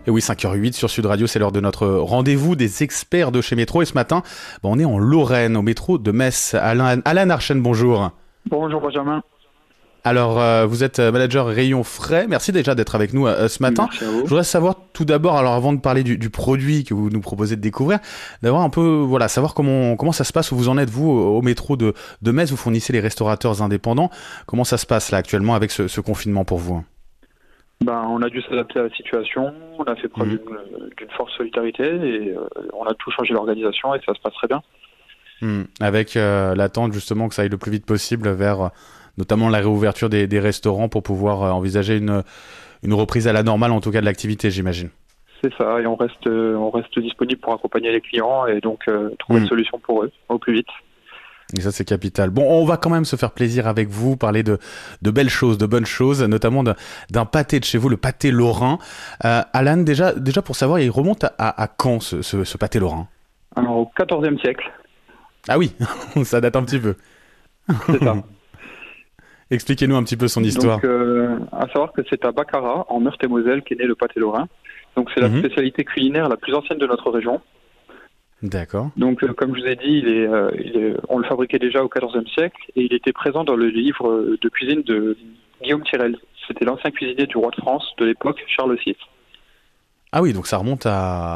Et oui, 5h08 sur Sud Radio, c'est l'heure de notre rendez-vous des experts de chez Métro. Et ce matin, on est en Lorraine, au métro de Metz. Alan Archen, bonjour. Bonjour Benjamin. Alors, vous êtes manager rayon frais. Merci déjà d'être avec nous ce matin. Merci à vous. Je voudrais savoir tout d'abord, alors avant de parler du produit que vous nous proposez de découvrir, d'avoir un peu, savoir comment ça se passe, où vous en êtes vous au métro de Metz. Vous fournissez les restaurateurs indépendants. Comment ça se passe là actuellement avec ce confinement pour vous ? On a dû s'adapter à la situation, on a fait preuve d'une forte solidarité et on a tout changé l'organisation et ça se passe très bien. Avec l'attente justement que ça aille le plus vite possible vers notamment la réouverture des restaurants pour pouvoir envisager une reprise à la normale en tout cas de l'activité, j'imagine. C'est ça, et on reste disponible pour accompagner les clients et donc trouver une solution pour eux au plus vite. Et ça, c'est capital. Bon, on va quand même se faire plaisir avec vous, parler de belles choses, de bonnes choses, notamment d'un pâté de chez vous, le pâté lorrain. Alan, déjà pour savoir, il remonte à quand ce pâté lorrain ? Alors, au XIVe siècle. Ah oui, ça date un petit peu. C'est ça. Expliquez-nous un petit peu son histoire. Donc, à savoir que c'est à Baccarat, en Meurthe-et-Moselle, qu'est né le pâté lorrain. Donc, c'est la spécialité culinaire la plus ancienne de notre région. D'accord. Donc, comme je vous ai dit, on le fabriquait déjà au XIVe siècle et il était présent dans le livre de cuisine de Guillaume Tirel. C'était l'ancien cuisinier du roi de France de l'époque, Charles VI. Ah oui, donc ça remonte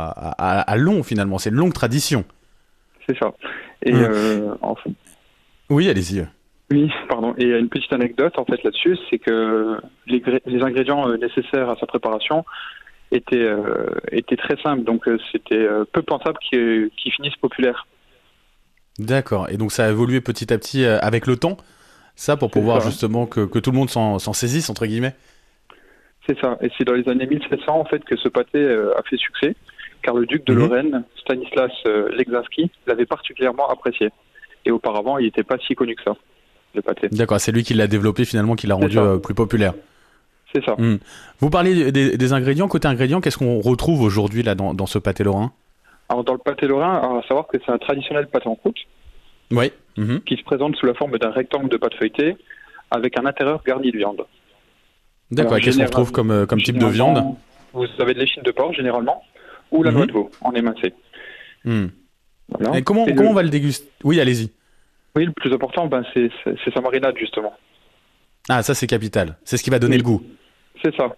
à long finalement, c'est une longue tradition. C'est ça. Et enfin... Oui, allez-y. Oui, pardon. Et une petite anecdote en fait là-dessus, c'est que les ingrédients nécessaires à sa préparation étaient très simples, donc c'était peu pensable qu'ils finissent populaires. D'accord, et donc ça a évolué petit à petit avec le temps, ça pour pouvoir justement que tout le monde s'en saisisse, entre guillemets. C'est ça, et c'est dans les années 1700 en fait que ce pâté a fait succès, car le duc de Lorraine, Stanislas Leczinski, l'avait particulièrement apprécié. Et auparavant, il n'était pas si connu que ça, le pâté. D'accord, c'est lui qui l'a développé finalement, qui l'a rendu plus populaire. C'est ça. Vous parlez des ingrédients. Côté ingrédients, qu'est-ce qu'on retrouve aujourd'hui là dans ce pâté lorrain ? Alors dans le pâté lorrain, à savoir que c'est un traditionnel pâté en croûte. Oui. Qui se présente sous la forme d'un rectangle de pâte feuilletée avec un intérieur garni de viande. D'accord. Qu'est-ce qu'on retrouve comme type de viande ? Vous avez de l'échine de porc généralement ou la noix de veau en émincé. Voilà. Et comment on va le déguster ? Oui, allez-y. Oui, le plus important, c'est sa marinade justement. Ah, ça c'est capital. C'est ce qui va donner le goût. C'est ça.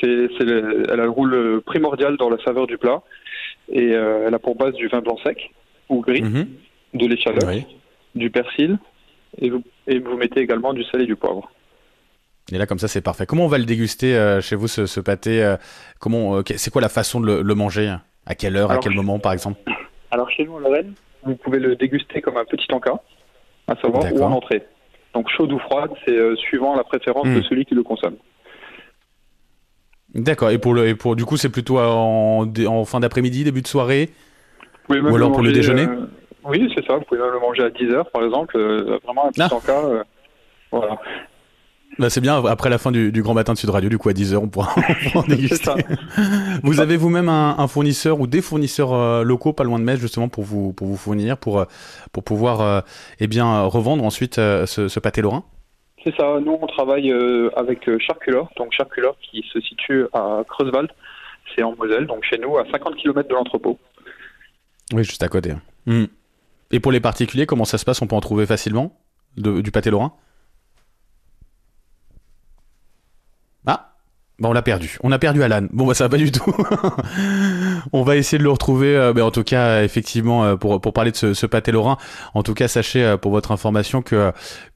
Elle a le rôle primordial dans la saveur du plat et elle a pour base du vin blanc sec ou gris, de l'échalote, du persil et vous mettez également du sel et du poivre. Et là comme ça c'est parfait. Comment on va le déguster chez vous ce pâté c'est quoi la façon de le manger ? À quelle heure ? À quel moment par exemple ? Alors chez nous en Lorraine, vous pouvez le déguster comme un petit encas, à savoir ou en entrée. Donc chaude ou froide, c'est suivant la préférence de celui qui le consomme. D'accord. Et pour du coup, c'est plutôt en fin d'après-midi, début de soirée, ou alors pour le déjeuner ? Oui, c'est ça. Vous pouvez même le manger à 10h, par exemple. Vraiment un petit encas. Voilà. Bah c'est bien, après la fin du Grand Matin de Sud Radio, du coup à 10h, on pourra en déguster. Vous avez vous-même un fournisseur ou des fournisseurs locaux pas loin de Metz, justement, pour vous fournir, pour pouvoir revendre ensuite ce pâté lorrain ? C'est ça. Nous, on travaille avec Charculor. Donc Charculor qui se situe à Creuswald. C'est en Moselle, donc chez nous, à 50 km de l'entrepôt. Oui, juste à côté. Et pour les particuliers, comment ça se passe ? On peut en trouver facilement du pâté lorrain ? On l'a perdu. On a perdu Alan. Bon, ça va pas du tout. On va essayer de le retrouver. En tout cas, effectivement, pour parler de ce pâté lorrain. En tout cas, sachez, pour votre information, que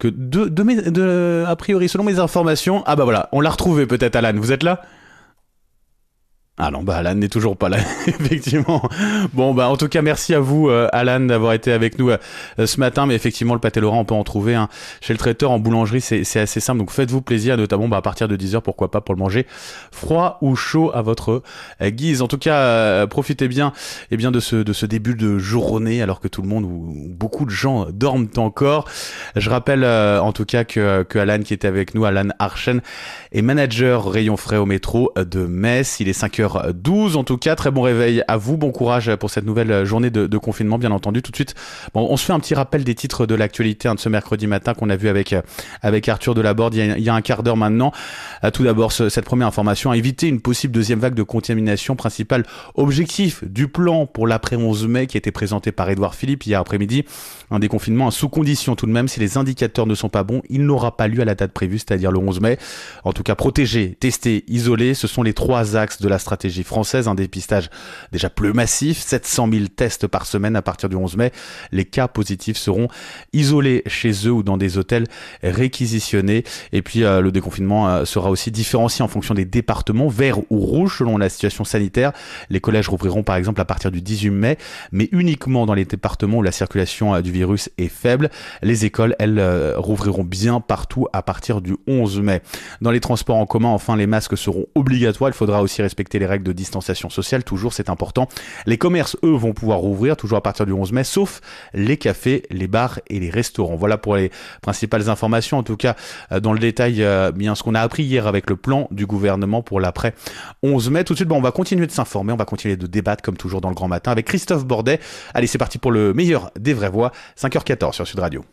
a priori, selon mes informations, on l'a retrouvé peut-être, Alan. Vous êtes là ? Ah non, Alan n'est toujours pas là, effectivement. Bon, en tout cas, merci à vous, Alan, d'avoir été avec nous ce matin. Mais effectivement, le pâté lorrain, on peut en trouver chez le traiteur, en boulangerie, c'est assez simple. Donc, faites-vous plaisir, notamment à partir de 10h, pourquoi pas, pour le manger froid ou chaud à votre guise. En tout cas, profitez bien, de ce début de journée, alors que tout le monde ou beaucoup de gens dorment encore. Je rappelle, en tout cas, que Alan qui était avec nous, Alan Archen, est manager rayon frais au métro de Metz. Il est 5h 5h12. En tout cas, très bon réveil à vous. Bon courage pour cette nouvelle journée de confinement, bien entendu. Tout de suite, bon, on se fait un petit rappel des titres de l'actualité de ce mercredi matin qu'on a vu avec Arthur Delaborde il y a un quart d'heure maintenant. Tout d'abord, cette première information, éviter une possible deuxième vague de contamination. Principal objectif du plan pour l'après 11 mai qui a été présenté par Édouard Philippe hier après-midi. Un déconfinement sous condition tout de même. Si les indicateurs ne sont pas bons, il n'aura pas lieu à la date prévue, c'est-à-dire le 11 mai. En tout cas, protéger, tester, isoler, ce sont les 3 axes de la stratégie française. Un dépistage déjà plus massif, 700 000 tests par semaine à partir du 11 mai. Les cas positifs seront isolés chez eux ou dans des hôtels réquisitionnés. Et puis le déconfinement sera aussi différencié en fonction des départements, vert ou rouge selon la situation sanitaire. Les collèges rouvriront par exemple à partir du 18 mai, mais uniquement dans les départements où la circulation du virus est faible. Les écoles, elles, rouvriront bien partout à partir du 11 mai. Dans les transports en commun, enfin, les masques seront obligatoires. Il faudra aussi respecter les règles de distanciation sociale. Toujours, c'est important. Les commerces, eux, vont pouvoir rouvrir toujours à partir du 11 mai, sauf les cafés, les bars et les restaurants. Voilà pour les principales informations. En tout cas, dans le détail, bien ce qu'on a appris hier avec le plan du gouvernement pour l'après 11 mai. Tout de suite, on va continuer de s'informer. On va continuer de débattre comme toujours dans le grand matin avec Christophe Bordet. Allez, c'est parti pour le meilleur des vraies voix. 5h14 sur Sud Radio.